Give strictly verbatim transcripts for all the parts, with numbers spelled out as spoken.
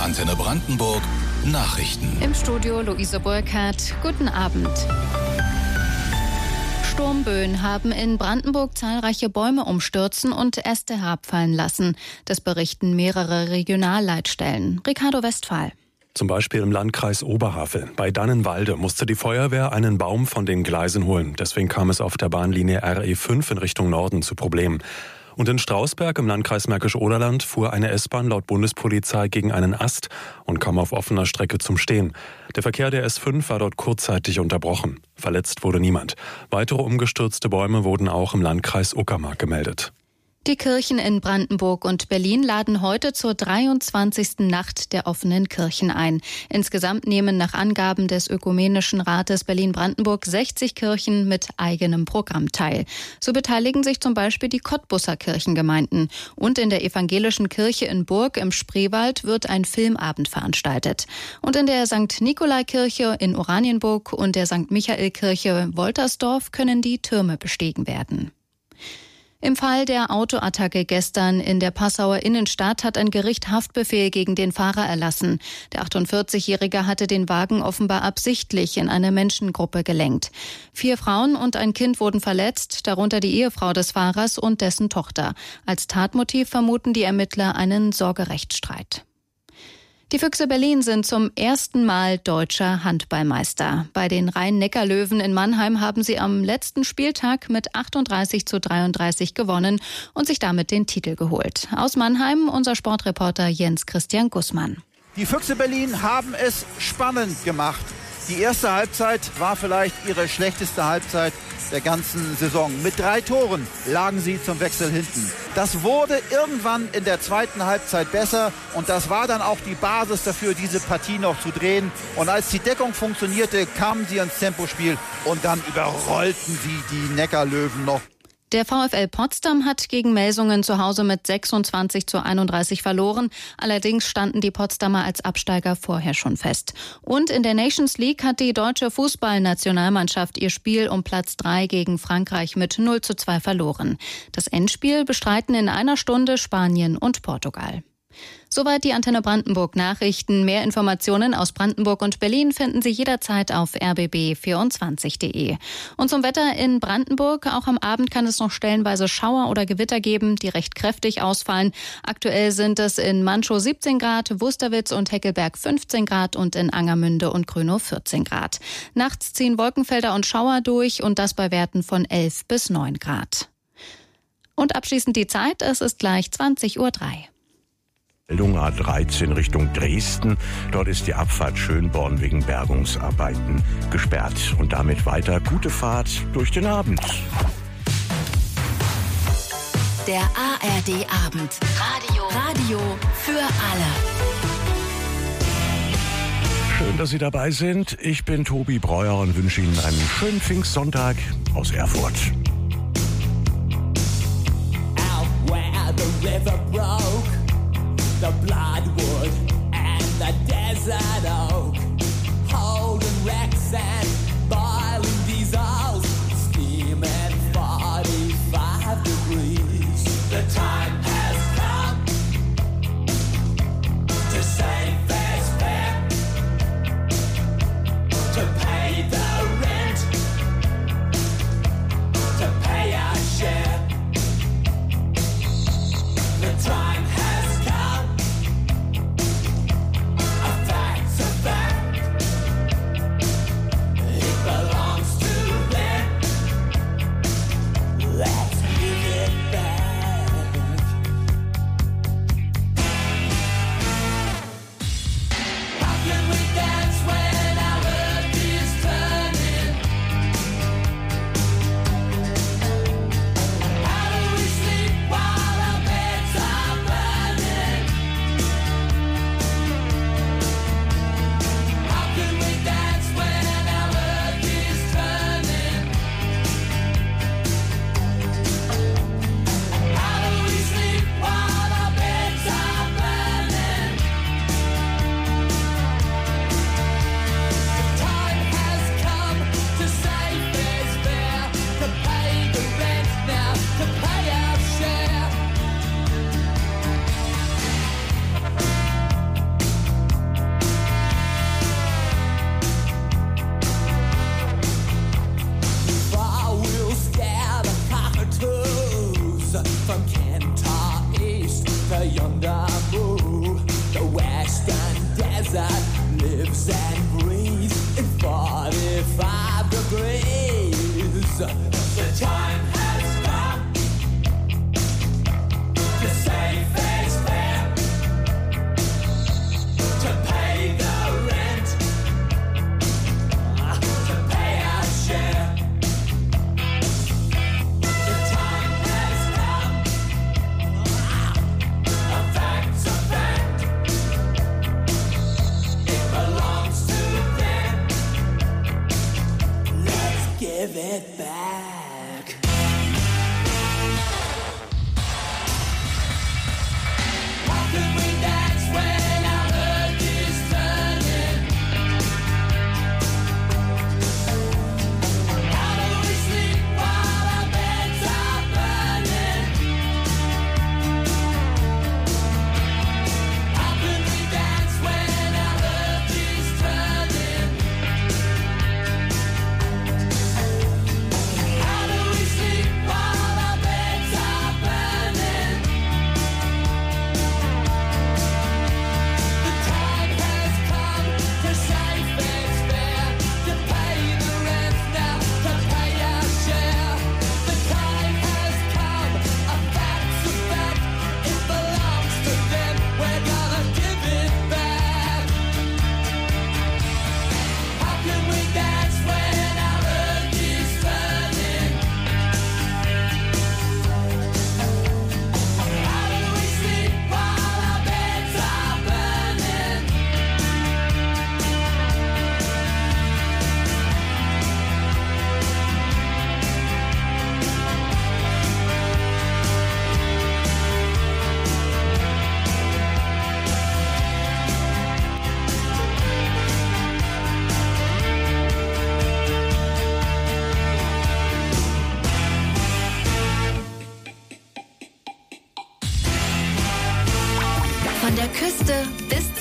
Antenne Brandenburg Nachrichten. Im Studio Luise Burkhardt. Guten Abend. Sturmböen haben in Brandenburg zahlreiche Bäume umstürzen und Äste herabfallen lassen. Das berichten mehrere Regionalleitstellen. Ricardo Westphal. Zum Beispiel im Landkreis Oberhavel. Bei Dannenwalde musste die Feuerwehr einen Baum von den Gleisen holen. Deswegen kam es auf der Bahnlinie R E fünf in Richtung Norden zu Problemen. Und in Strausberg im Landkreis Märkisch-Oderland fuhr eine S-Bahn laut Bundespolizei gegen einen Ast und kam auf offener Strecke zum Stehen. Der Verkehr der S fünf war dort kurzzeitig unterbrochen. Verletzt wurde niemand. Weitere umgestürzte Bäume wurden auch im Landkreis Uckermark gemeldet. Die Kirchen in Brandenburg und Berlin laden heute zur dreiundzwanzigsten Nacht der offenen Kirchen ein. Insgesamt nehmen nach Angaben des Ökumenischen Rates Berlin-Brandenburg sechzig Kirchen mit eigenem Programm teil. So beteiligen sich zum Beispiel die Cottbusser Kirchengemeinden. Und in der evangelischen Kirche in Burg im Spreewald wird ein Filmabend veranstaltet. Und in der Sankt Nikolai-Kirche in Oranienburg und der Sankt Michael-Kirche Woltersdorf können die Türme bestiegen werden. Im Fall der Autoattacke gestern in der Passauer Innenstadt hat ein Gericht Haftbefehl gegen den Fahrer erlassen. Der achtundvierzigjährige hatte den Wagen offenbar absichtlich in eine Menschengruppe gelenkt. Vier Frauen und ein Kind wurden verletzt, darunter die Ehefrau des Fahrers und dessen Tochter. Als Tatmotiv vermuten die Ermittler einen Sorgerechtsstreit. Die Füchse Berlin sind zum ersten Mal deutscher Handballmeister. Bei den Rhein-Neckar-Löwen in Mannheim haben sie am letzten Spieltag mit achtunddreißig zu dreiunddreißig gewonnen und sich damit den Titel geholt. Aus Mannheim unser Sportreporter Jens Christian Gussmann. Die Füchse Berlin haben es spannend gemacht. Die erste Halbzeit war vielleicht ihre schlechteste Halbzeit der ganzen Saison. Mit drei Toren lagen sie zum Wechsel hinten. Das wurde irgendwann in der zweiten Halbzeit besser und das war dann auch die Basis dafür, diese Partie noch zu drehen. Und als die Deckung funktionierte, kamen sie ins Tempospiel und dann überrollten sie die Neckarlöwen noch. Der VfL Potsdam hat gegen Melsungen zu Hause mit sechsundzwanzig zu einunddreißig verloren. Allerdings standen die Potsdamer als Absteiger vorher schon fest. Und in der Nations League hat die deutsche Fußballnationalmannschaft ihr Spiel um Platz drei gegen Frankreich mit null zu zwei verloren. Das Endspiel bestreiten in einer Stunde Spanien und Portugal. Soweit die Antenne Brandenburg Nachrichten. Mehr Informationen aus Brandenburg und Berlin finden Sie jederzeit auf r b b vierundzwanzig punkt d e. Und zum Wetter in Brandenburg. Auch am Abend kann es noch stellenweise Schauer oder Gewitter geben, die recht kräftig ausfallen. Aktuell sind es in Manchow siebzehn Grad, Wusterwitz und Heckelberg fünfzehn Grad und in Angermünde und Grünow vierzehn Grad. Nachts ziehen Wolkenfelder und Schauer durch und das bei Werten von elf bis neun Grad. Und abschließend die Zeit. Es ist gleich zwanzig Uhr drei. A dreizehn Richtung Dresden. Dort ist die Abfahrt Schönborn wegen Bergungsarbeiten gesperrt. Und damit weiter gute Fahrt durch den Abend. Der A R D-Abend. Radio. Radio für alle. Schön, dass Sie dabei sind. Ich bin Tobi Breuer und wünsche Ihnen einen schönen Pfingstsonntag aus Erfurt. Out where the river broke, the bloodwood and the desert oak, holding wrecks and boiling diesels, steaming forty-five degrees. The time has come to save fair's fair, to pay the rent, to pay our share. The time has come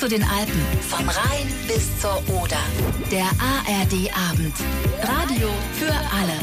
zu den Alpen, vom Rhein bis zur Oder. Der A R D-Abend. Radio für alle.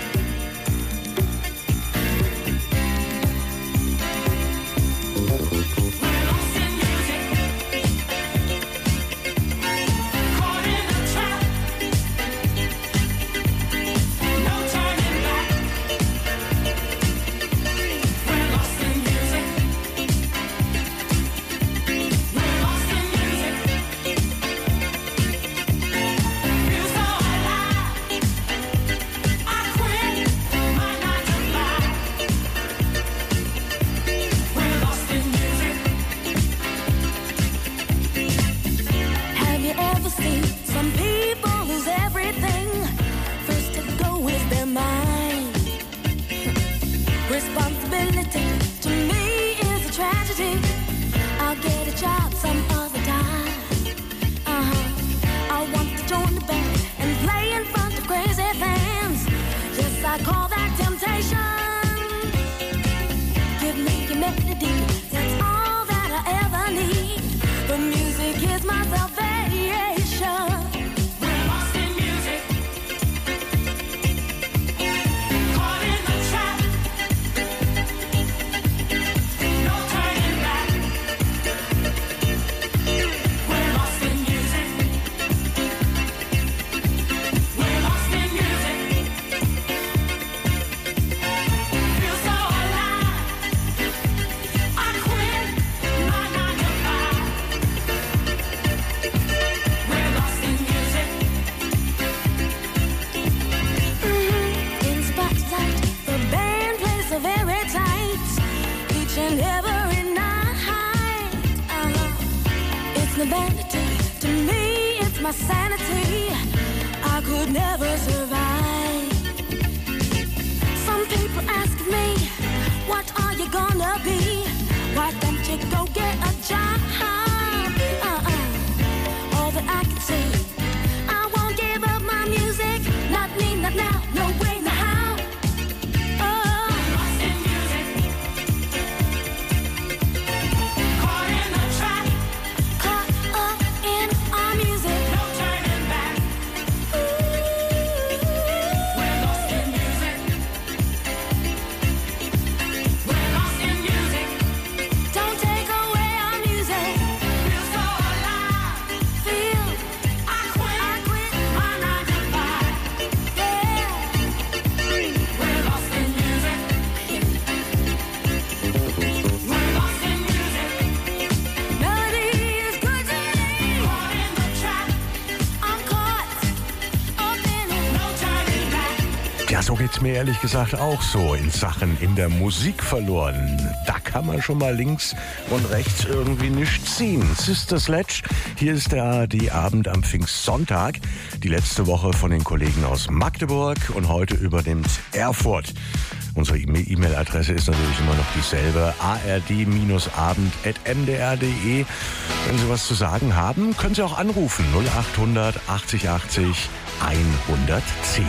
So geht's mir ehrlich gesagt auch so in Sachen in der Musik verloren. Da kann man schon mal links und rechts irgendwie nichts ziehen. Sister Sledge, hier ist der A R D-Abend am Pfingstsonntag. Die letzte Woche von den Kollegen aus Magdeburg und heute übernimmt Erfurt. Unsere E-Mail-Adresse ist natürlich immer noch dieselbe, a r d abend at m d r punkt d e. Wenn Sie was zu sagen haben, können Sie auch anrufen. null acht hundert achtzig achtzig hundertzehn.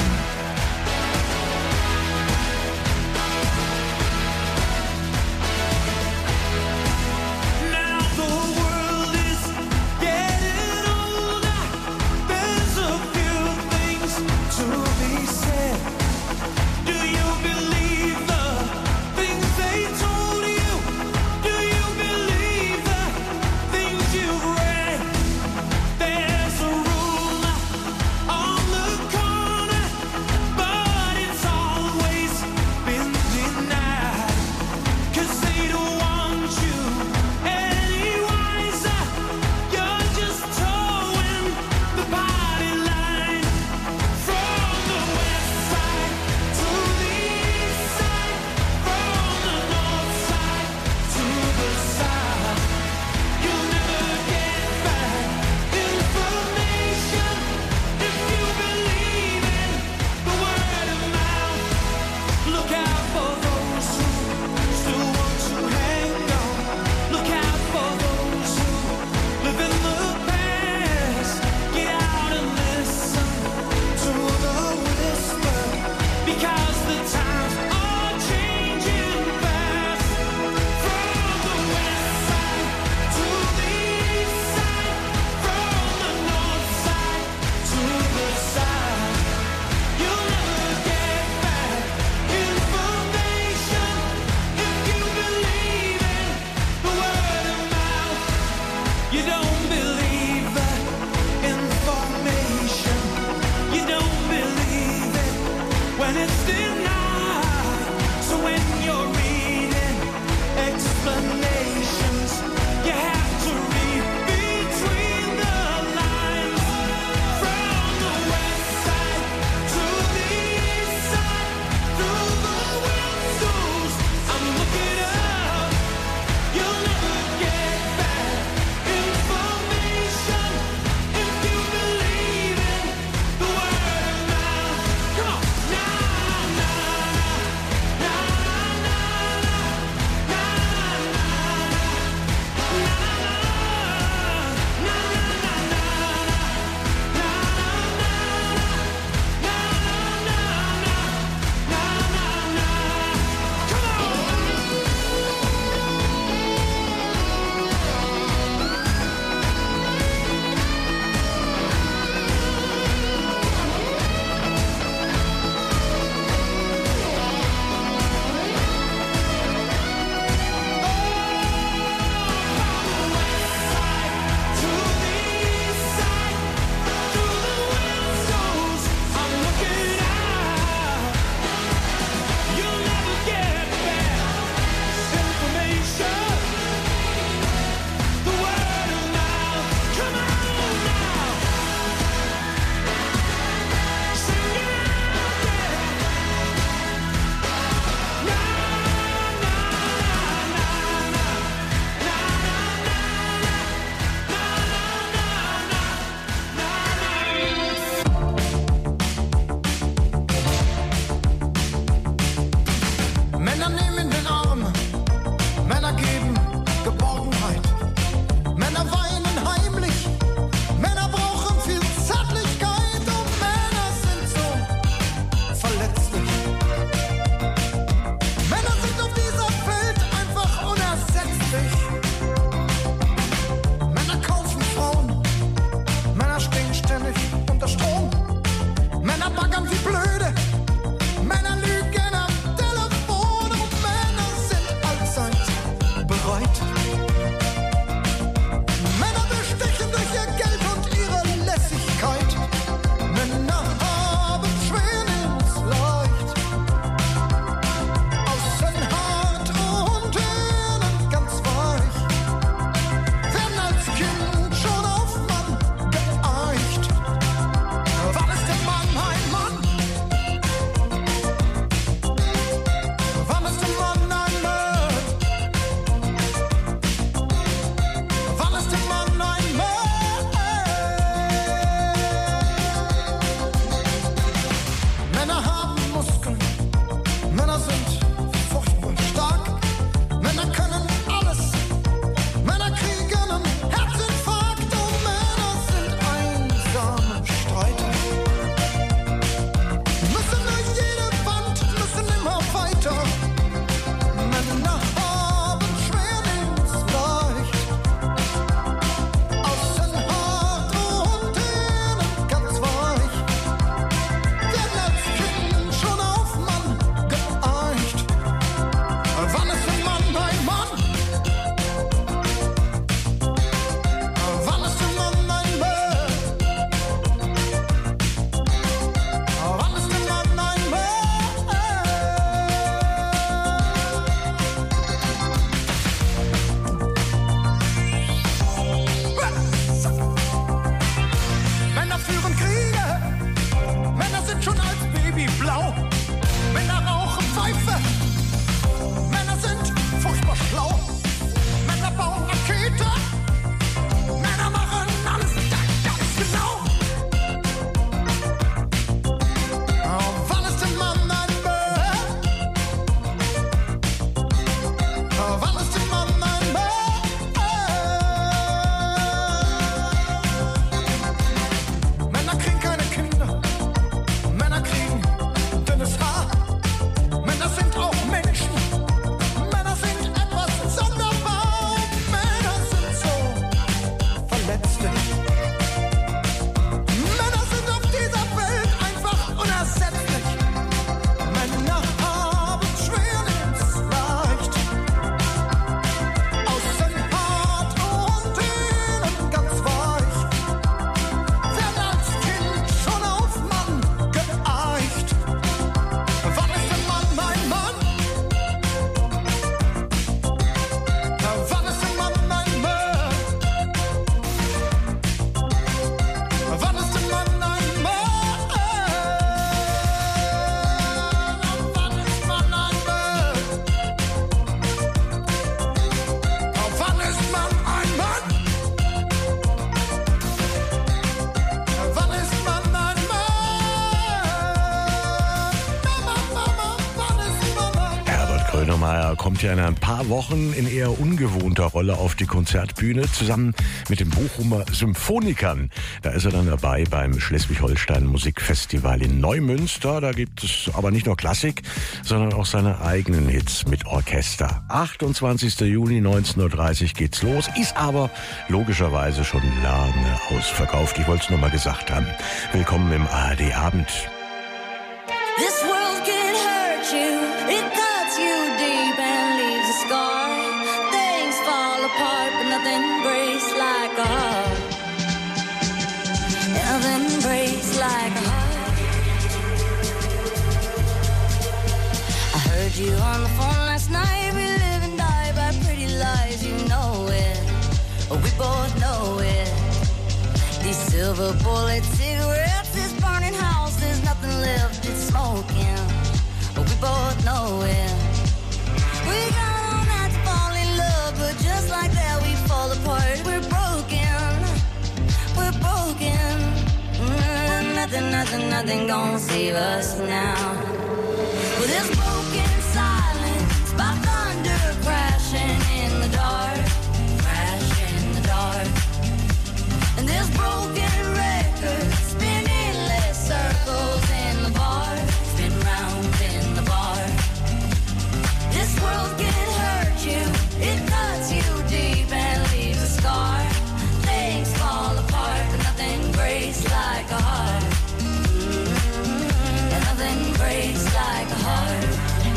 There's a rumor on the corner when it's denied. So when you're reading explanations, you have to read between the lines. From the west side to the east side, through the world's schools, I'm looking up. You'll never get back information if you believe in the word of mouth. Come on, na na na na na na na na na. Steinmeier kommt ja in ein paar Wochen in eher ungewohnter Rolle auf die Konzertbühne, zusammen mit den Bochumer Symphonikern. Da ist er dann dabei beim Schleswig-Holstein Musikfestival in Neumünster. Da gibt es aber nicht nur Klassik, sondern auch seine eigenen Hits mit Orchester. achtundzwanzigster Juni neunzehn Uhr dreißig geht's los, ist aber logischerweise schon lange ausverkauft. Ich wollte es nur mal gesagt haben. Willkommen im A R D-Abend. This world can hurt you, it cuts you deep and leaves a scar. Things fall apart, but nothing breaks like a heart. Nothing breaks like a heart. I heard you on the phone last night. We live and die by pretty lies, you know it. We both know it. These silver bullet cigarettes, this burning house, there's nothing left, it's smoking. But we both know it. We got all night to fall in love, but just like that we fall apart. We're broken, we're broken. Mm, nothing, nothing, nothing gonna save us now. With this broken silence, by thunder crashing in the dark, crashing in the dark. And this broken record spinning less circles in the bar, spin round in the bar. This world can hurt you, it cuts you deep and leaves a scar. Things fall apart, but nothing breaks like a heart. Mm-hmm. And nothing breaks like a heart.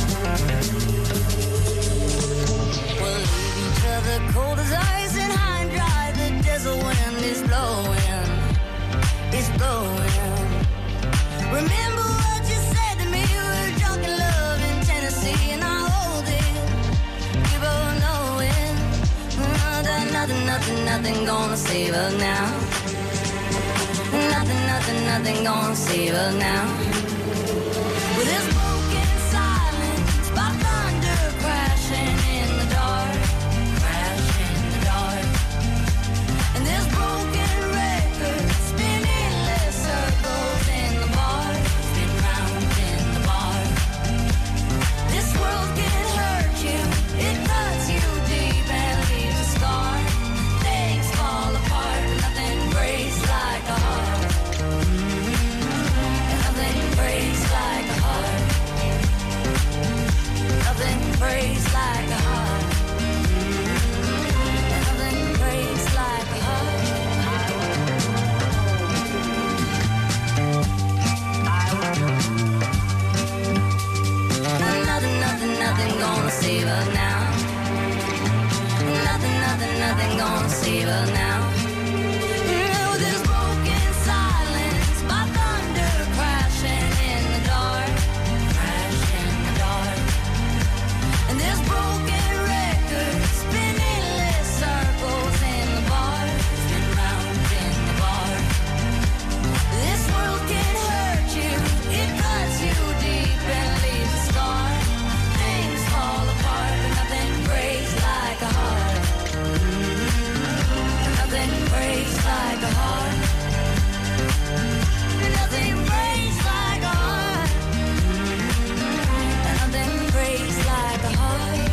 We'll leave each other cold as ice and high and dry. The desert wind is blowing, it's blowing. Remember what you said to me, we were drunk in love in Tennessee, and I hold it, we both know it. Nothing, nothing, nothing, nothing gonna save us now. Nothing, nothing, nothing gonna save us now. With this broken silence, by thunder crashing in the dark, crashing in the dark. And this broken record spinning less circles in the bar, spin round in the bar. This world can hurt you, it cuts you deep and leaves a scar. Things fall apart, but nothing breaks like a heart. Mm-hmm. And nothing breaks like a heart. Nothing breaks like a heart. Mm-hmm. And nothing breaks like a heart. Nothing, nothing, nothing gonna save us now. Nothing, nothing, nothing gonna save us now. No, this broken silence, my thunder crashing in the dark, crashing in the dark. And this broken record spinning less circles in the bar, spin round in the bar. This world can hurt you, it cuts you deep and leaves a scar. Things fall apart, but nothing breaks like a heart. Mm-hmm. Nothing breaks like a heart. Nothing breaks like a heart. Mm-hmm. Nothing breaks like a heart.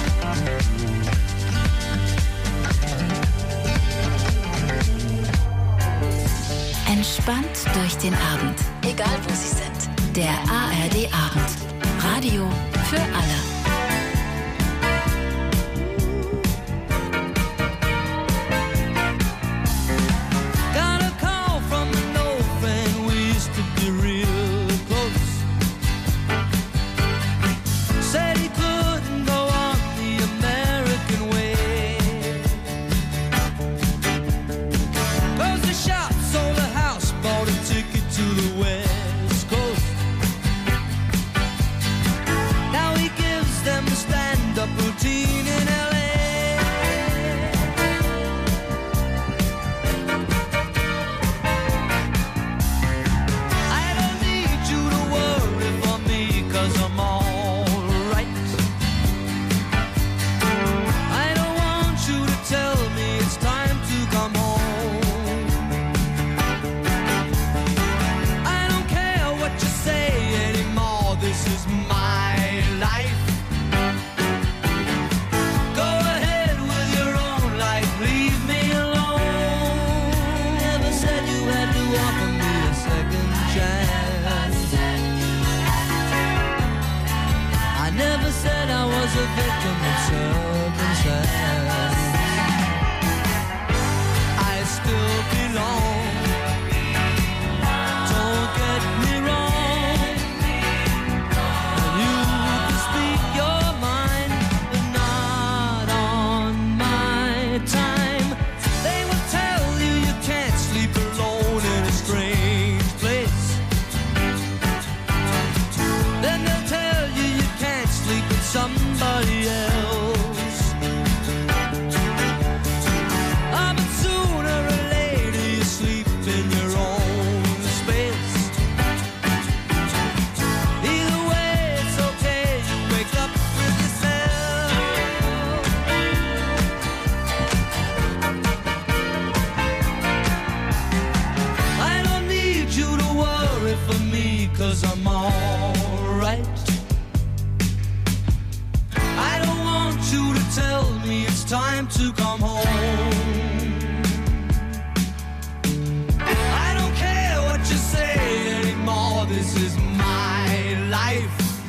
Entspannt durch den Abend. Egal wo Sie sind. Der A R D-Abend. Radio für alle. Got a call from the north and we used to be real close. Said he couldn't go on the American way. Closed the shop, sold a house, bought a ticket to the West Coast. Now he gives this is my life.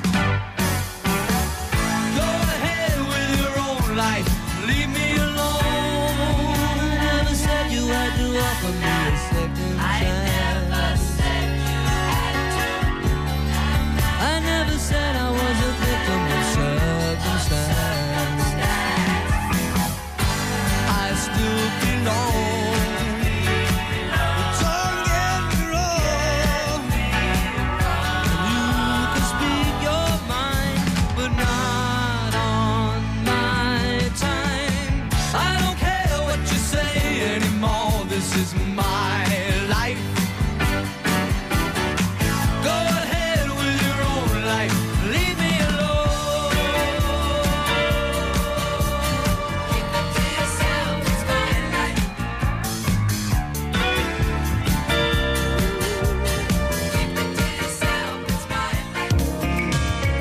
Go ahead with your own life, leave me alone. I never said you had to offer me a second I chance. never said you had to. I never said I was a victim of circumstance. I still belong. Don't get me wrong. You can speak your mind, but not on my time. I don't care what you say anymore. This is my life. Go ahead with your own life. Leave me alone. Keep it to yourself. It's my life. Keep it to yourself. It's my life.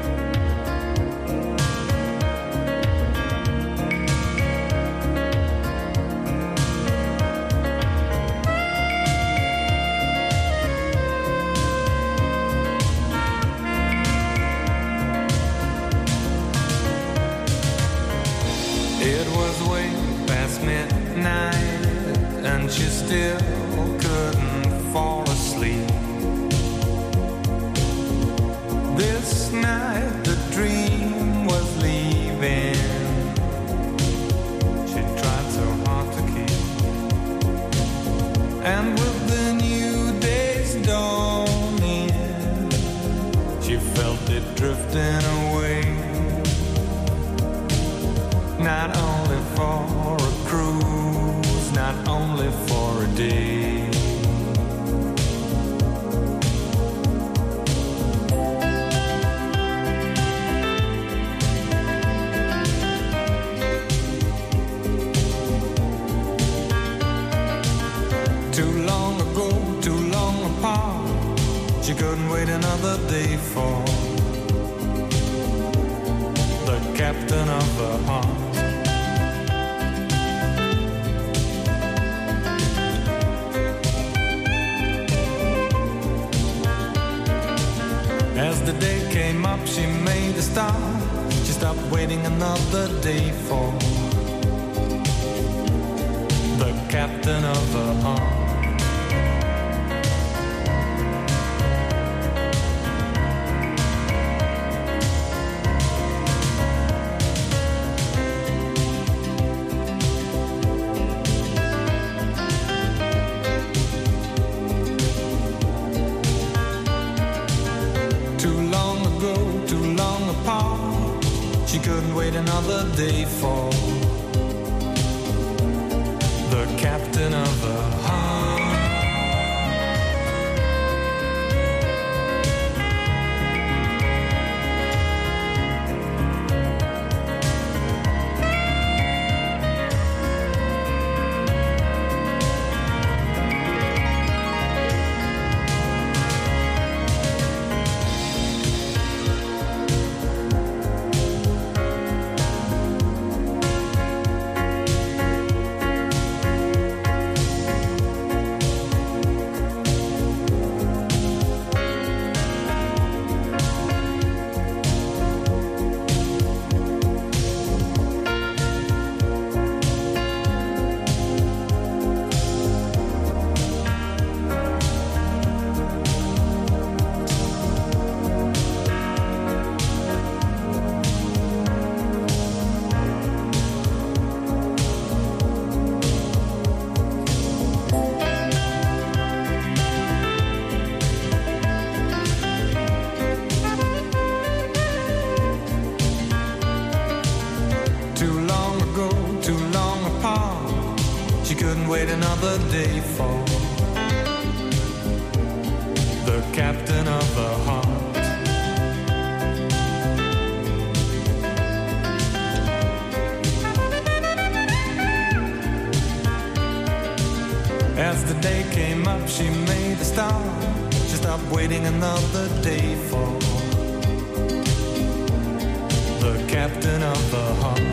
It was way past midnight, and she still couldn't fall asleep. This night the dream was leaving. She tried so hard to keep, and with the new day's dawning, she felt it drifting away. Not only for a cruise, not only for a day. Too long ago, too long apart, she couldn't wait another day for the captain of her heart. As the day came up, she made a start. She stopped waiting another day for the captain of her heart. Too long ago, too long apart, she couldn't wait another day for the captain of her heart. Too long ago, too long apart, she couldn't wait another day for the captain of her heart. As the day came up, she made a start. She stopped waiting another day for the captain of her heart.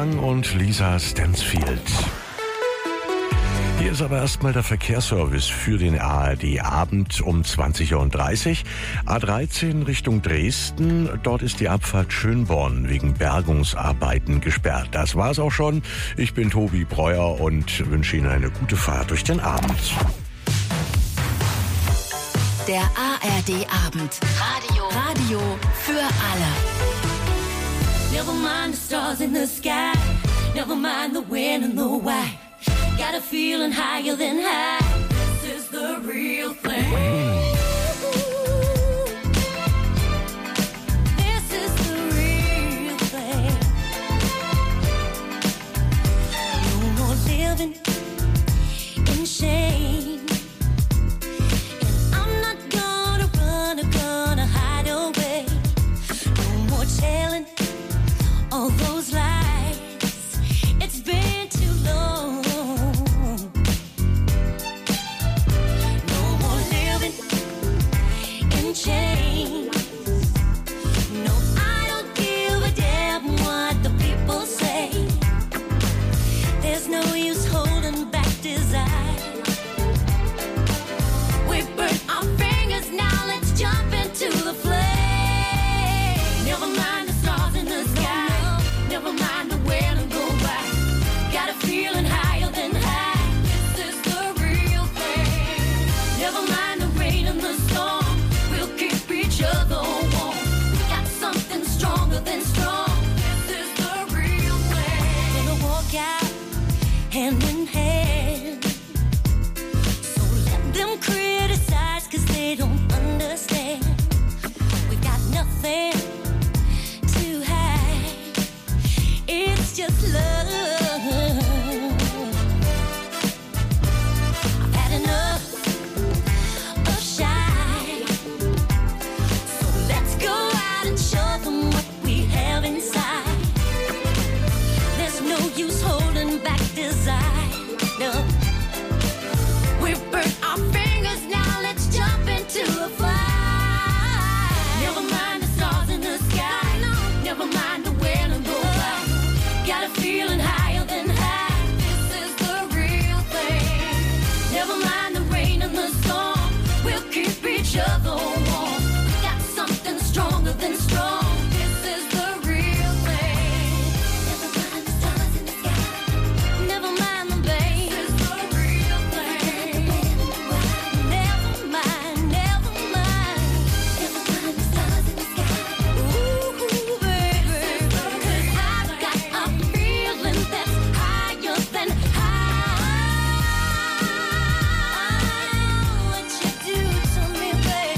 Young und Lisa Stansfield. Hier ist aber erstmal der Verkehrsservice für den A R D-Abend um zwanzig Uhr dreißig. A dreizehn Richtung Dresden. Dort ist die Abfahrt Schönborn wegen Bergungsarbeiten gesperrt. Das war's auch schon. Ich bin Tobi Breuer und wünsche Ihnen eine gute Fahrt durch den Abend. Der A R D-Abend. Radio. Radio für alle. Never mind the stars in the sky. Never mind the wind and the why. Got a feeling higher than high. This is the real thing. This is the real thing. No more living in shame. And I'm not gonna run or gonna hide away. No more telling all those lies. It's been too long. Change. No, I don't give a damn what the people say. There's no use holding back desire. We burn our fingers, now let's jump into the flame. Never mind the stars in the sky. Never mind the wind and go by. Got a feeling higher than high. This is the real thing. Never mind the rain and the storm. Other warm. We got something stronger than strong. This is the real thing. Gonna walk out hand in hand. So let them criticize, cause they don't understand. We got nothing to hide. It's just love. I've had enough of shy. Go out and show them what we have inside. There's no use holding back desire. No. We've burnt our fingers, now let's jump into the fire. Never mind the stars in the sky. No. Never mind the wind and go by. Got a feeling higher than high. This is the real thing. Never mind the rain and the storm. We'll keep each other warm. Stronger than strong. This is the real thing. Never mind the stars in the sky. Never mind the bass. This is the real thing. Never mind, never mind. Never mind the stars in the sky. Ooh, baby. Cause I've got a feeling that's higher than high. What you do to me, baby.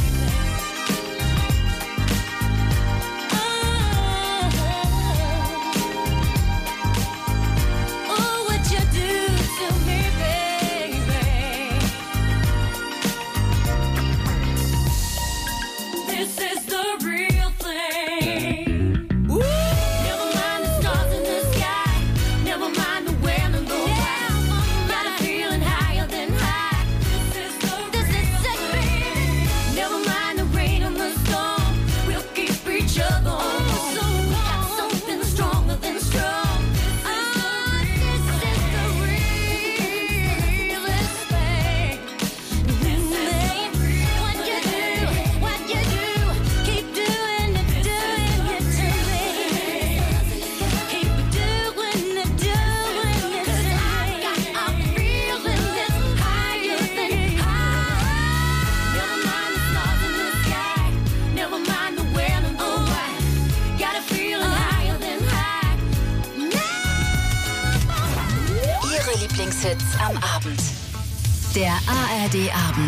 Lieblingshits am Abend. Der A R D-Abend.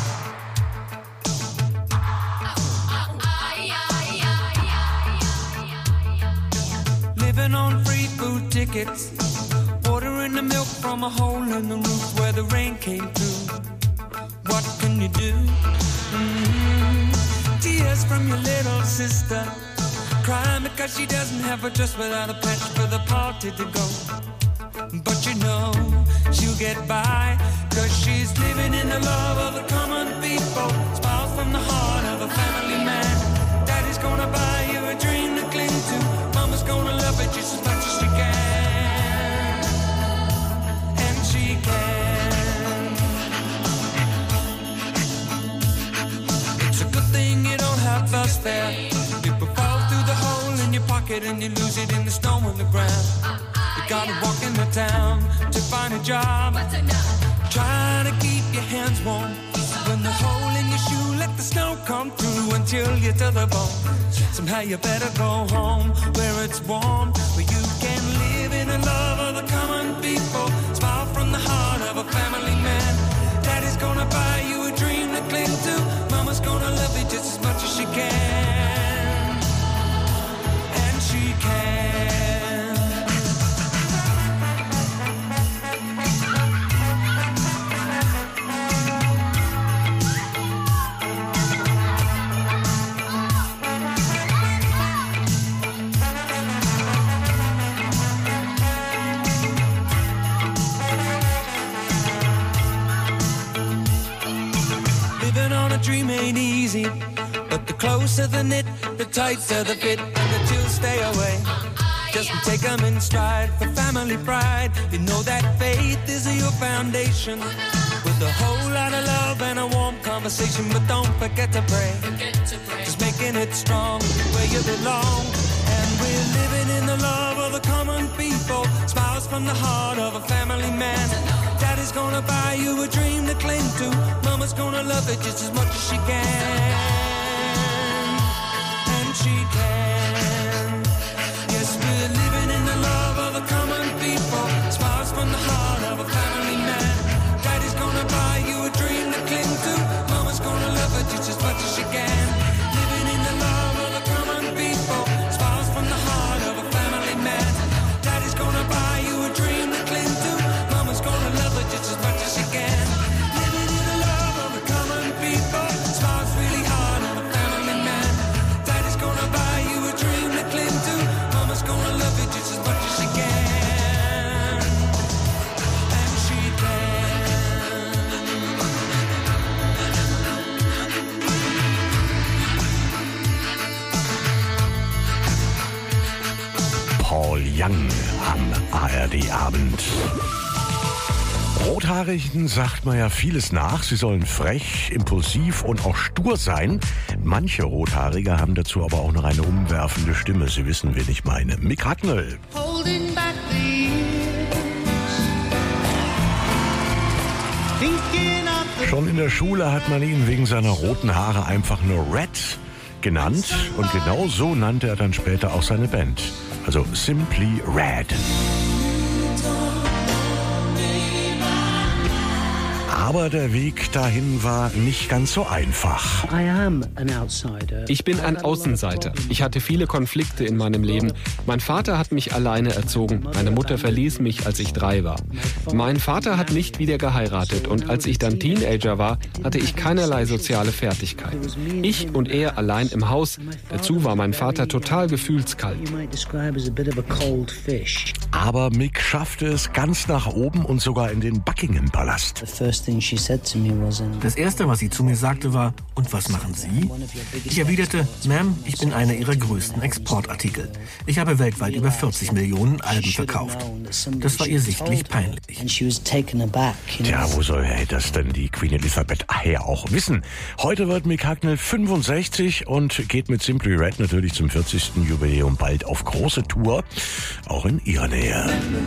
Living on free food tickets, ordering the milk from a hole in the roof where the rain came through. What can you do? Mm-hmm. Tears from your little sister, crying because she doesn't have a dress without a patch for the party to go. But you know she'll get by, cause she's living in the love of the common people. Smiles from the heart of a family man. Daddy's gonna buy you a dream to cling to. Mama's gonna love it just as much as she can. fair. You could fall through the hole in your pocket and you lose it in the snow on the ground. You gotta walk in the town to find a job. Try to keep your hands warm. When the hole in your shoe, let the snow come through and chill you to the bone. Somehow you better go home where it's warm, where you can live in the love of the common people. Smile from the heart of a family man. Daddy's gonna buy you a dream to cling to. Mama's gonna love you just as much as she can. And she can. Dream ain't easy, but the closer the knit, the tighter the fit, and the chills stay away. Just take them in stride for family pride. You know that faith is your foundation, with a whole lot of love and a warm conversation. But don't forget to pray, just making it strong where you belong. And we're living in the love of the common people. Smiles from the heart of a family man. Daddy's gonna buy you a dream to cling to. Mama's gonna love it just as much as she can. And she can. Yes, we're living in the love of the common people. Smiles from the heart of a family man. Daddy's gonna buy you a dream to cling to. Mama's gonna love it just as much as she can. Living in the love of the common people. Smiles from the heart of a family man. Daddy's gonna buy you a dream to cling to. Mama's gonna love it just as much as she can. Living in the love of the common people. Smiles really hard on a family man. Daddy's gonna buy you a dream to cling to. Mama's gonna love it just as much as she can. And she Paul Young am A R D-Abend. Rothaarigen sagt man ja vieles nach. Sie sollen frech, impulsiv und auch stur sein. Manche Rothaarige haben dazu aber auch noch eine umwerfende Stimme. Sie wissen, wen ich meine. Mick Hucknall. Holding back the years. Schon in der Schule hat man ihn wegen seiner roten Haare einfach nur Red genannt. Und genau so nannte er dann später auch seine Band. Also Simply Red. Aber der Weg dahin war nicht ganz so einfach. Ich bin ein Außenseiter. Ich hatte viele Konflikte in meinem Leben. Mein Vater hat mich alleine erzogen. Meine Mutter verließ mich, als ich drei war. Mein Vater hat nicht wieder geheiratet und als ich dann Teenager war, hatte ich keinerlei soziale Fertigkeit. Ich und er allein im Haus. Dazu war mein Vater total gefühlskalt. Aber Mick schaffte es ganz nach oben und sogar in den Buckingham-Palast. Das Erste, was sie zu mir sagte, war, und was machen Sie? Ich erwiderte, Ma'am, ich bin einer Ihrer größten Exportartikel. Ich habe weltweit über vierzig Millionen Alben verkauft. Das war ihr sichtlich peinlich. Tja, wo soll hey, das denn die Queen Elizabeth her auch wissen? Heute wird Mick Hucknall fünfundsechzig und geht mit Simply Red natürlich zum vierzigsten Jubiläum bald auf große Tour, auch in ihrer Nähe.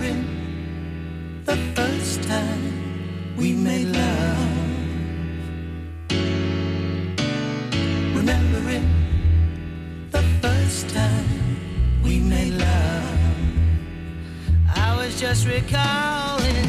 We made love. Remember it, the first time we made love. I was just recalling.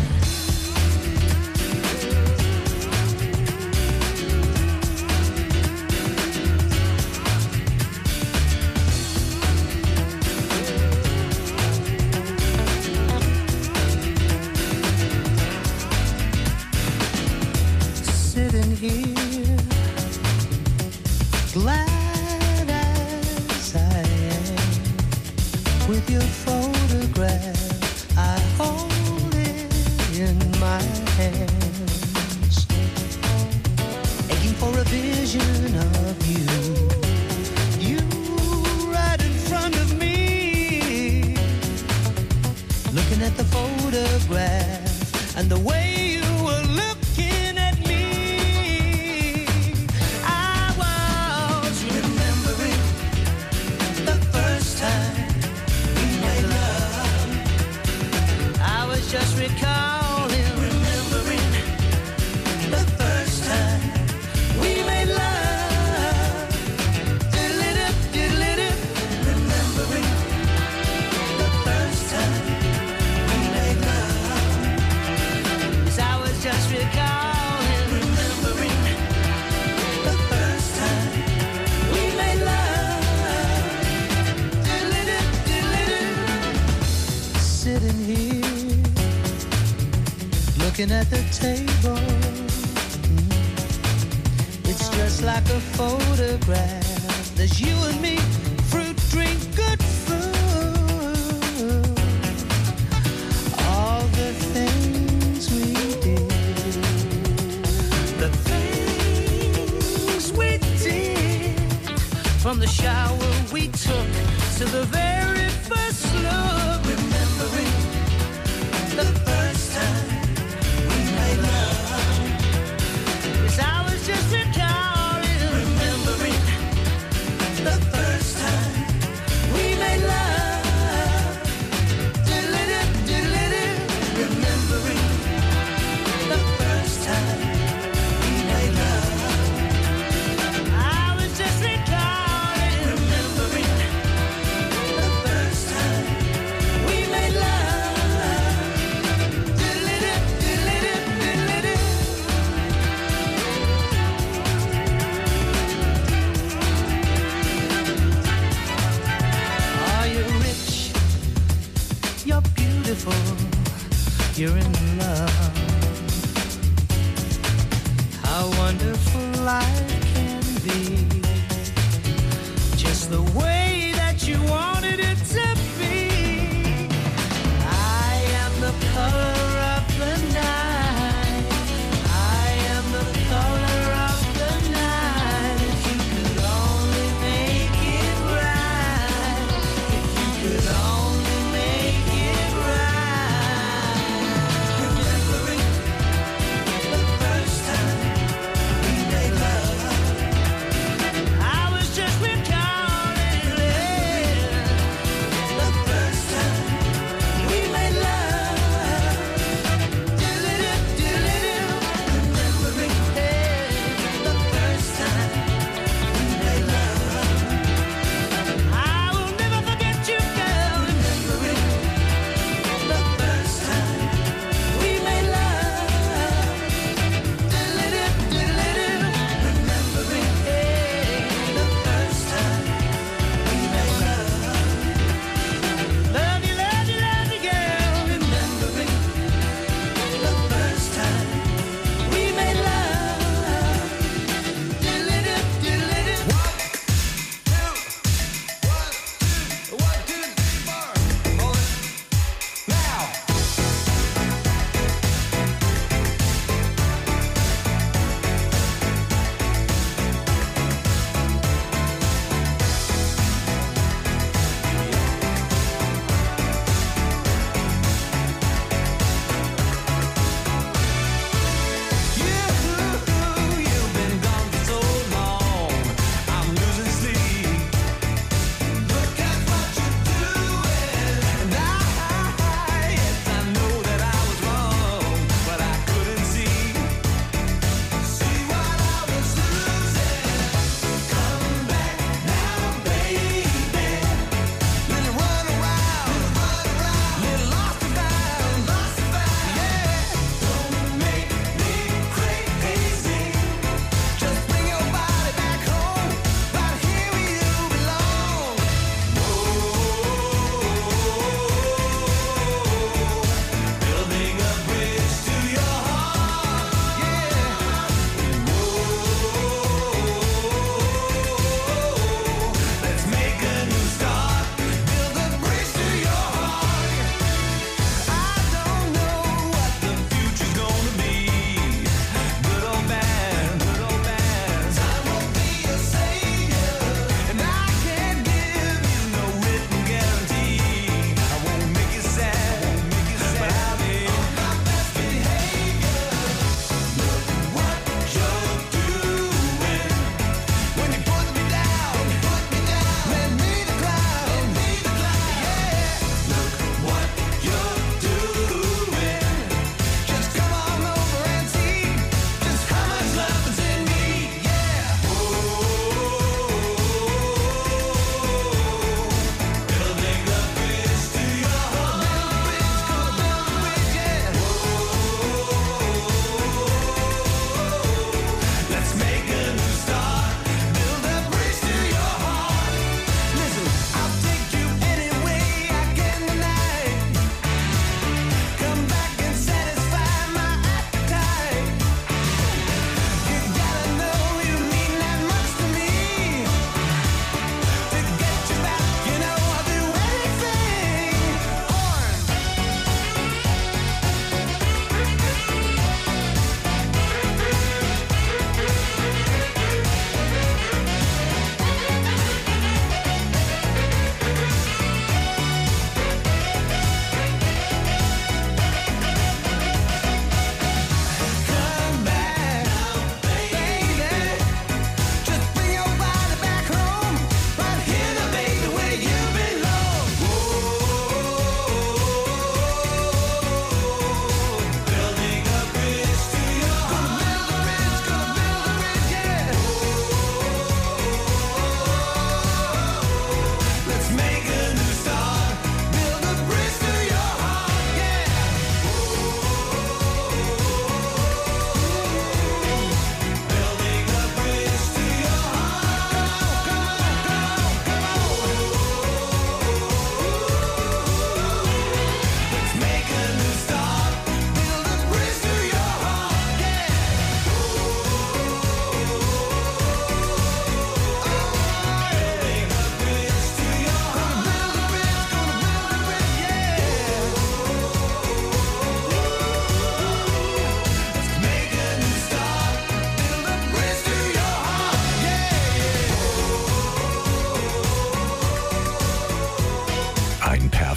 Sitting here, glad as I am, with your photograph, I hold it in my hands, aching for a vision of you, you right in front of me, looking at the photograph and the way you were looking. recalling, remembering the first time we made love. Diddle-it-up, diddle-it-up, remembering the first time we made love. 'Cause I was just recalling, remembering the first time we made love. Diddle-it-up, diddle-it-up. Sitting here, looking at the table. It's just like a photograph. There's you and me, fruit, drink, good food. All the things we did, the things we did, from the shower we took to the very first look. Remembering the first time we made love. 'Cause I was just recalling, remembering the first time we made love. Diddle-it-up, diddle-it-up, remembering the first time we made love. I was just recalling, remembering the first time we made love. Diddle-it-up, diddle-it-up, diddle-it-up. Are you rich? You're beautiful. You're in love. How wonderful life can be. Just the way that you wanted it to be. I am the color of the night. I am the color of the night. If you could only make it right. If you could only make it right. Remembering the first time we made love. I was just recalling,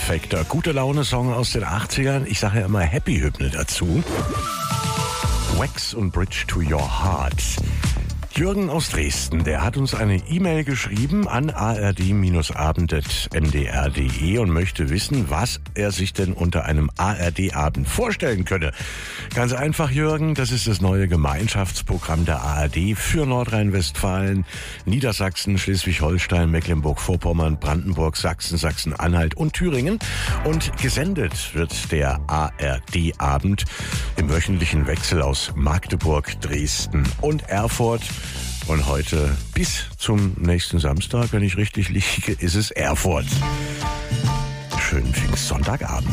perfekter Gute-Laune-Song aus den achtzigern. Ich sage ja immer Happy-Hymne dazu. Wax und Bridge to Your Heart. Jürgen aus Dresden, der hat uns eine E-Mail geschrieben an a r d abend punkt m d r punkt d e und möchte wissen, was er sich denn unter einem A R D-Abend vorstellen könne. Ganz einfach, Jürgen, das ist das neue Gemeinschaftsprogramm der A R D für Nordrhein-Westfalen, Niedersachsen, Schleswig-Holstein, Mecklenburg-Vorpommern, Brandenburg, Sachsen, Sachsen-Anhalt und Thüringen. Und gesendet wird der A R D-Abend im wöchentlichen Wechsel aus Magdeburg, Dresden und Erfurt. Und heute bis zum nächsten Samstag, wenn ich richtig liege, ist es Erfurt. Schönen Pfingstsonntagabend.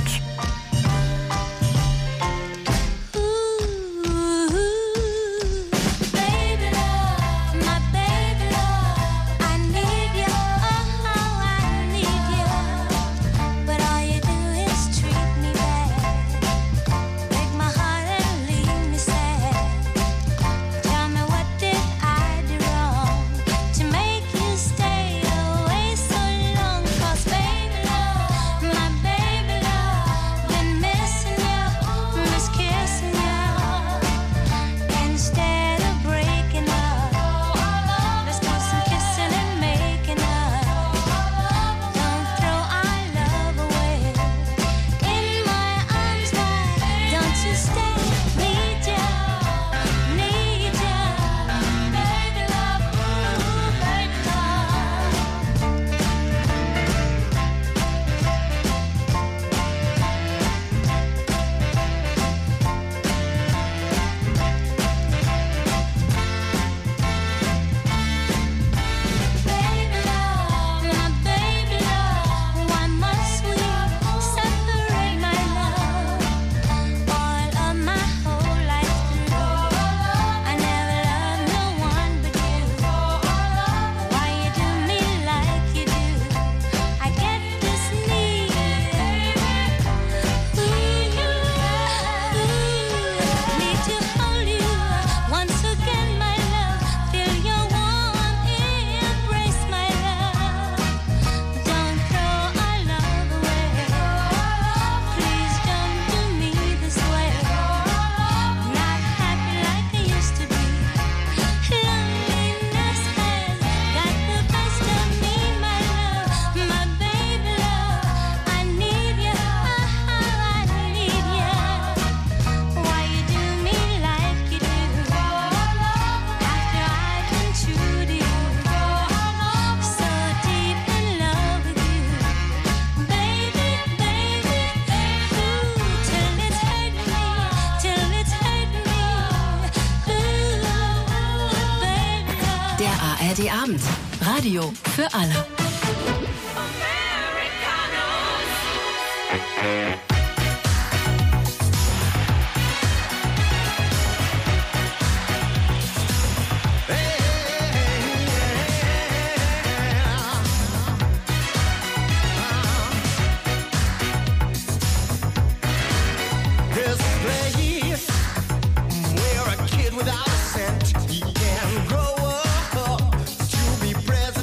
A R D Abend. Radio für alle.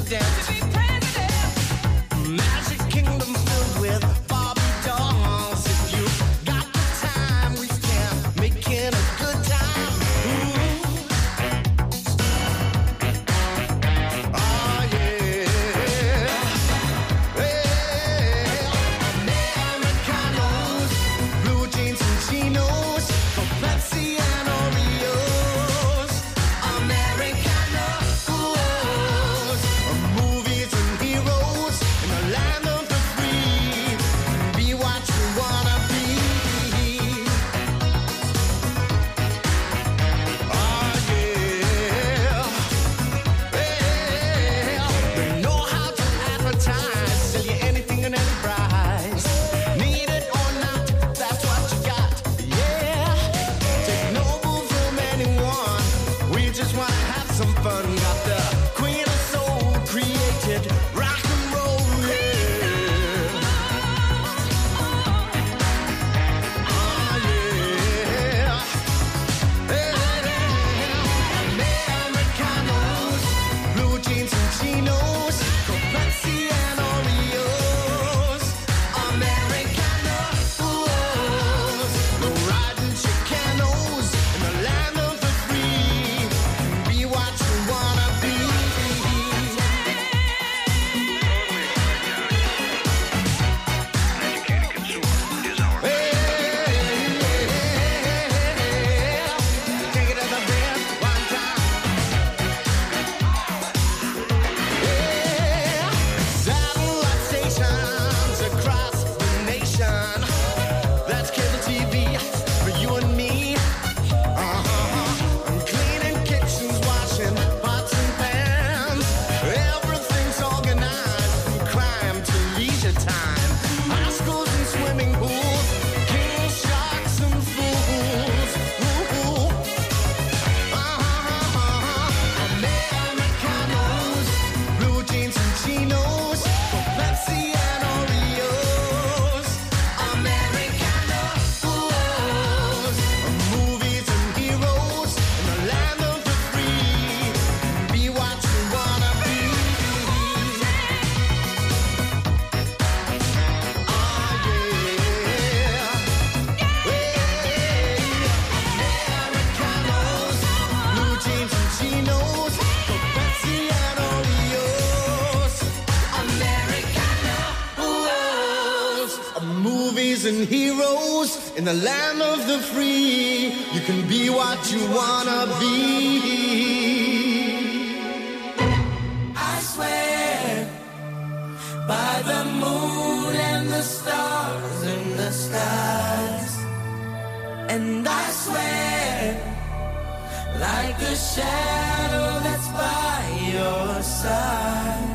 Magic kingdom filled with Barbie dolls. and heroes in the land of the free. You can be what you wanna be. I swear by the moon and the stars in the skies, and I swear like a shadow that's by your side.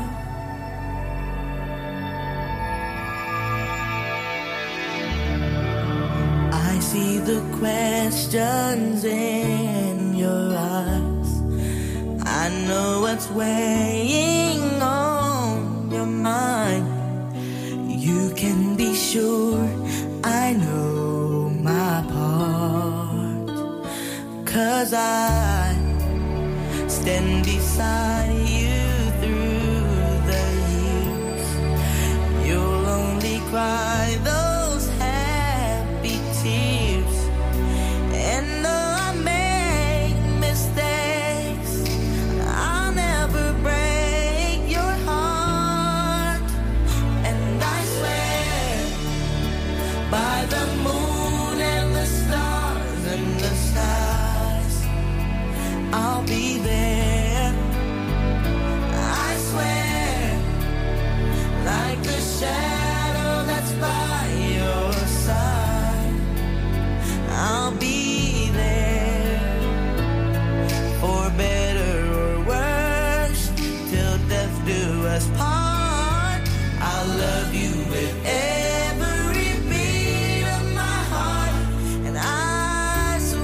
I see the questions in your eyes. I know what's weighing on your mind. You can be sure I know my part, 'cause I stand beside you through the years. You'll only cry those happy tears. And though I make mistakes, I'll never break your heart. And I swear by the moon and the stars and the skies, I'll be there. I swear like the shadow that's by your side, I'll be there for better or worse, till death do us part. I'll love you with every beat of my heart, and I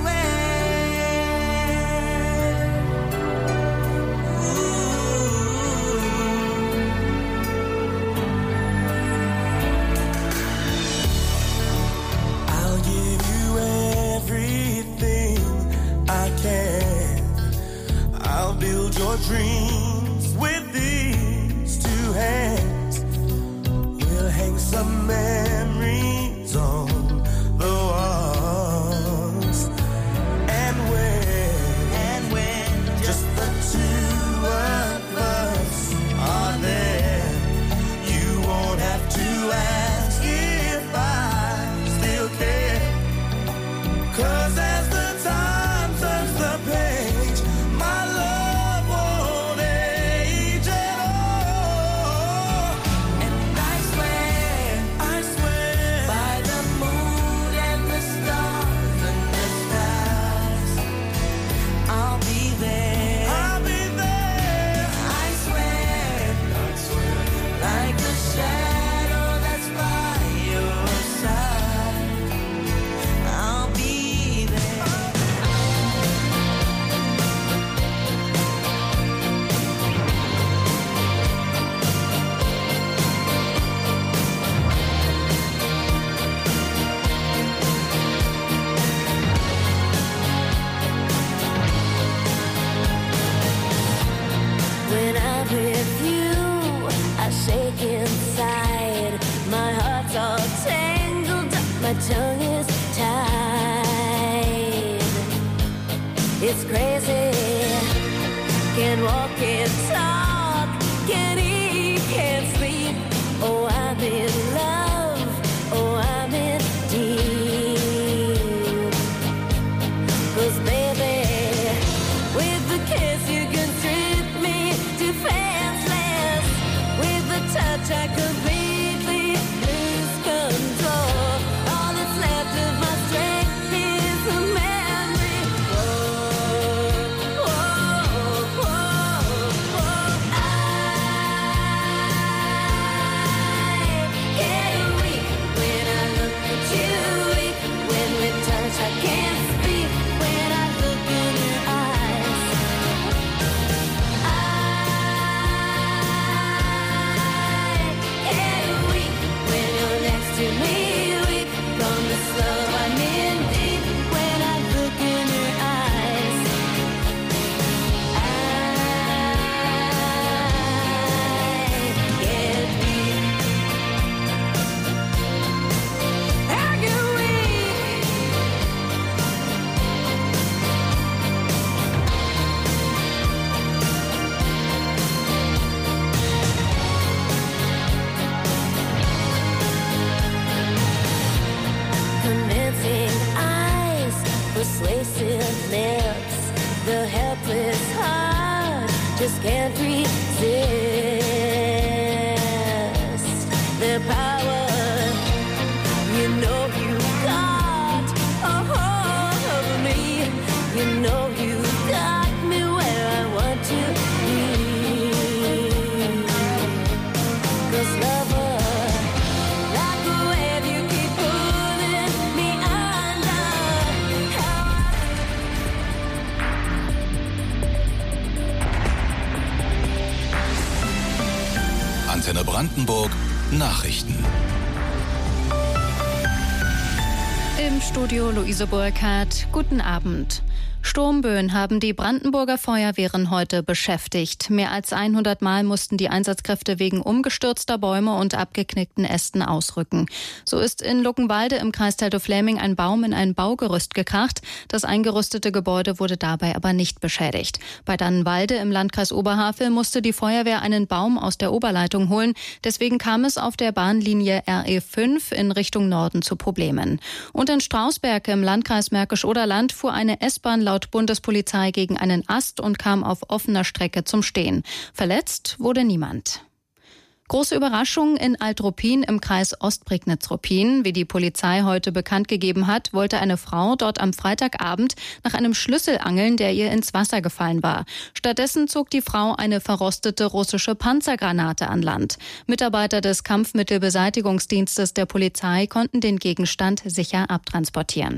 swear. Ooh. I'll give you everything I can. I'll build your dreams with these two hands. We'll hang some memories on the walls. And when, and when just the two of us are there, you won't have to ask if I still care. 'Cause as the time turns the page, my love won't age at all. And I swear, I swear by the moon and the stars and the skies, I'll be there. I'll be there. I swear, I swear like the shadow that's by your side, I'll be there. When I'm with you, I shake inside. My heart's all tangled up, my tongue is tied. It's crazy. Can't walk, can't talk, can't eat, can't sleep. Oh, I'm in love. Oh, I'm in deep. 'Cause baby, with the kiss you can strip me defenseless. With the touch I completely lose control. All that's left of my strength is a memory. Whoa, whoa, whoa, whoa. I persuasive lips, the helpless heart just can't resist their power. You know you got a hold of me. You know you got me where I want to be. 'Cause lover, like a wave, you keep pulling me under. Antenne Brandenburg Nachrichten. Im Studio Luise Burkhardt. Guten Abend. Sturmböen haben die Brandenburger Feuerwehren heute beschäftigt. Mehr als hundert Mal mussten die Einsatzkräfte wegen umgestürzter Bäume und abgeknickten Ästen ausrücken. So ist in Luckenwalde im Kreis Teltow-Fläming ein Baum in ein Baugerüst gekracht. Das eingerüstete Gebäude wurde dabei aber nicht beschädigt. Bei Dannenwalde im Landkreis Oberhavel musste die Feuerwehr einen Baum aus der Oberleitung holen. Deswegen kam es auf der Bahnlinie R E fünf in Richtung Norden zu Problemen. Und in Strausberg im Landkreis Märkisch-Oderland fuhr eine S-Bahn laut Bundespolizei gegen einen Ast und kam auf offener Strecke zum Stehen. Verletzt wurde niemand. Große Überraschung in Alt-Ruppin im Kreis Ostprignitz-Ruppin. Wie die Polizei heute bekannt gegeben hat, wollte eine Frau dort am Freitagabend nach einem Schlüssel angeln, der ihr ins Wasser gefallen war. Stattdessen zog die Frau eine verrostete russische Panzergranate an Land. Mitarbeiter des Kampfmittelbeseitigungsdienstes der Polizei konnten den Gegenstand sicher abtransportieren.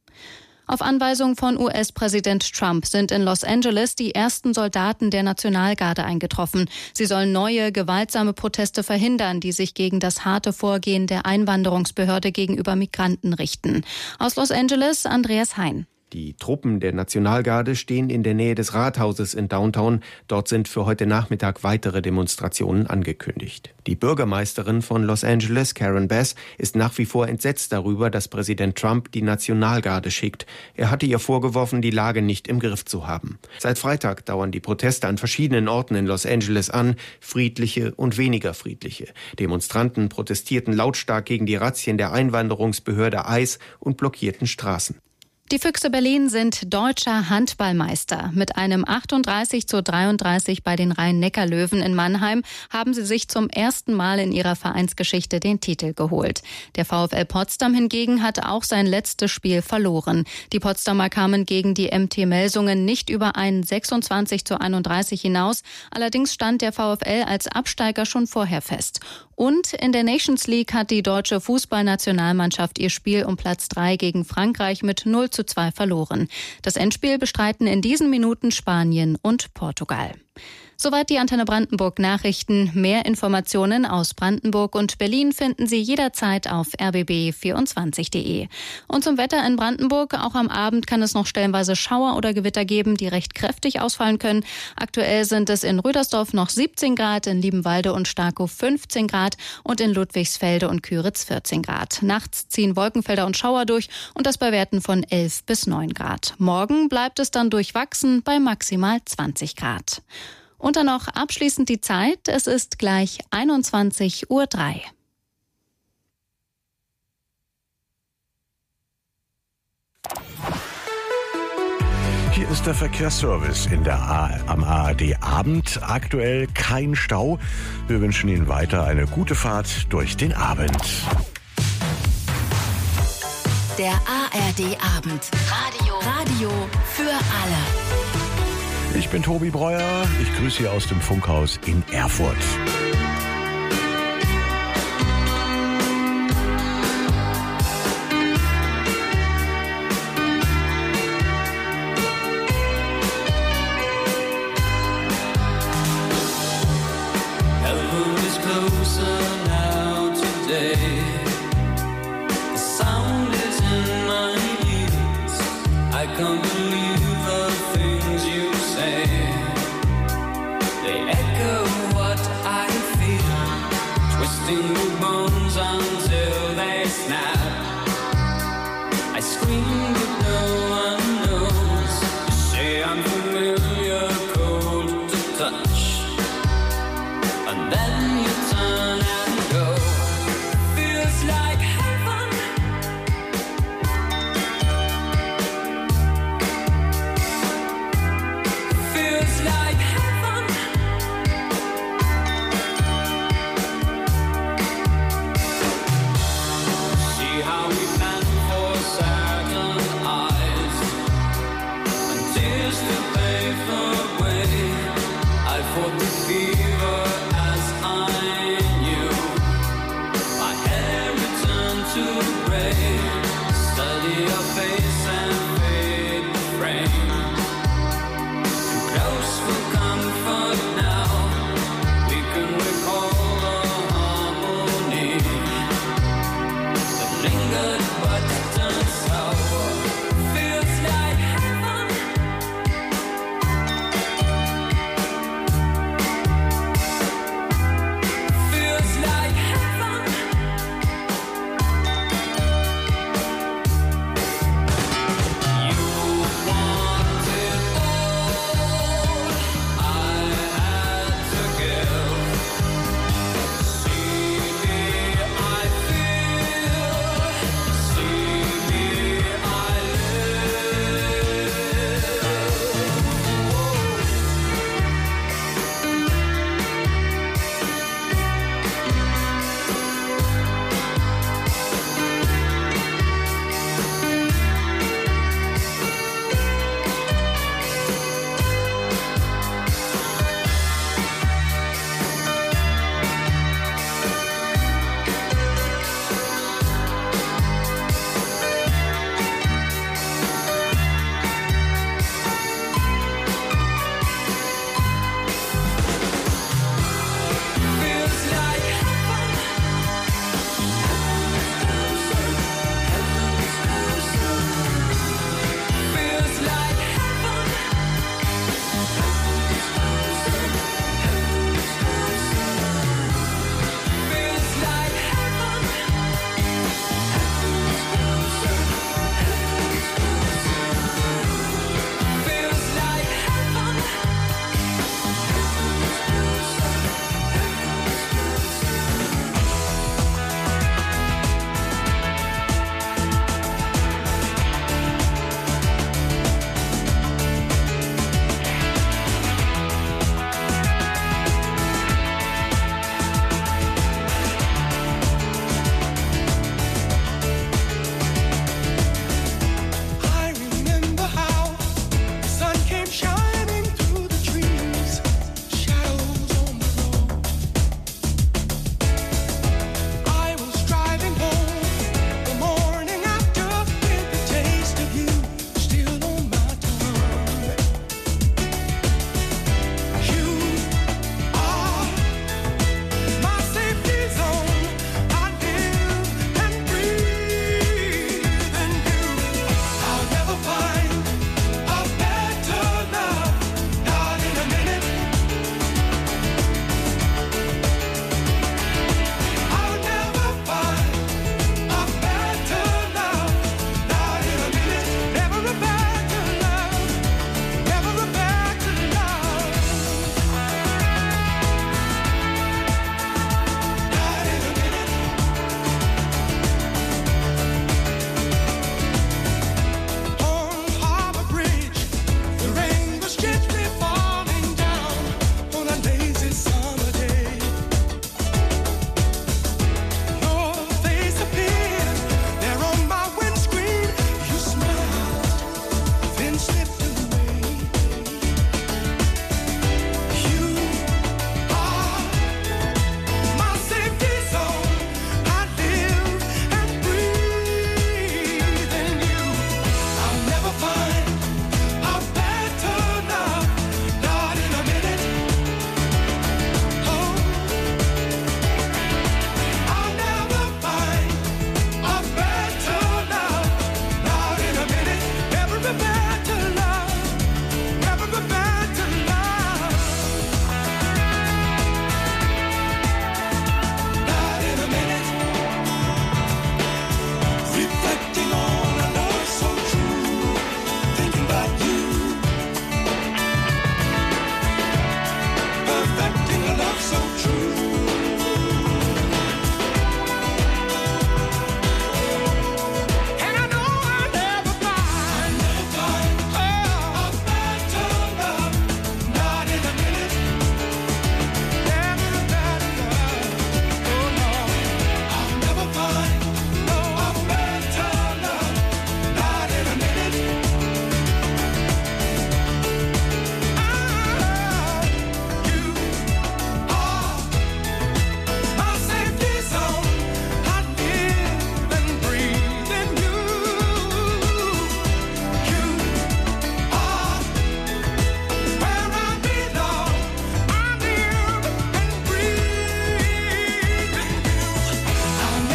Auf Anweisung von U S-Präsident Trump sind in Los Angeles die ersten Soldaten der Nationalgarde eingetroffen. Sie sollen neue, gewaltsame Proteste verhindern, die sich gegen das harte Vorgehen der Einwanderungsbehörde gegenüber Migranten richten. Aus Los Angeles Andreas Hein. Die Truppen der Nationalgarde stehen in der Nähe des Rathauses in Downtown. Dort sind für heute Nachmittag weitere Demonstrationen angekündigt. Die Bürgermeisterin von Los Angeles, Karen Bass, ist nach wie vor entsetzt darüber, dass Präsident Trump die Nationalgarde schickt. Er hatte ihr vorgeworfen, die Lage nicht im Griff zu haben. Seit Freitag dauern die Proteste an verschiedenen Orten in Los Angeles an, friedliche und weniger friedliche. Demonstranten protestierten lautstark gegen die Razzien der Einwanderungsbehörde ICE und blockierten Straßen. Die Füchse Berlin sind deutscher Handballmeister. Mit einem achtunddreißig zu dreiunddreißig bei den Rhein-Neckar-Löwen in Mannheim haben sie sich zum ersten Mal in ihrer Vereinsgeschichte den Titel geholt. Der VfL Potsdam hingegen hat auch sein letztes Spiel verloren. Die Potsdamer kamen gegen die M T Melsungen nicht über ein sechsundzwanzig zu einunddreißig hinaus. Allerdings stand der VfL als Absteiger schon vorher fest. Und in der Nations League hat die deutsche Fußballnationalmannschaft ihr Spiel um Platz drei gegen Frankreich mit null zu zwei verloren. Das Endspiel bestreiten in diesen Minuten Spanien und Portugal. Soweit die Antenne Brandenburg Nachrichten. Mehr Informationen aus Brandenburg und Berlin finden Sie jederzeit auf r b b vierundzwanzig punkt de. Und zum Wetter in Brandenburg. Auch am Abend kann es noch stellenweise Schauer oder Gewitter geben, die recht kräftig ausfallen können. Aktuell sind es in Rüdersdorf noch siebzehn Grad, in Liebenwalde und Starkow fünfzehn Grad und in Ludwigsfelde und Küritz vierzehn Grad. Nachts ziehen Wolkenfelder und Schauer durch und das bei Werten von elf bis neun Grad. Morgen bleibt es dann durchwachsen bei maximal zwanzig Grad. Und dann noch abschließend die Zeit. Es ist gleich einundzwanzig Uhr drei. Hier ist der Verkehrsservice in der A- am A R D Abend. Aktuell kein Stau. Wir wünschen Ihnen weiter eine gute Fahrt durch den Abend. Der A R D Abend. Radio. Radio für alle. Ich bin Tobi Breuer. Ich grüße Sie aus dem Funkhaus in Erfurt. Heaven is closer now today. The sound is in my ears. I can't believe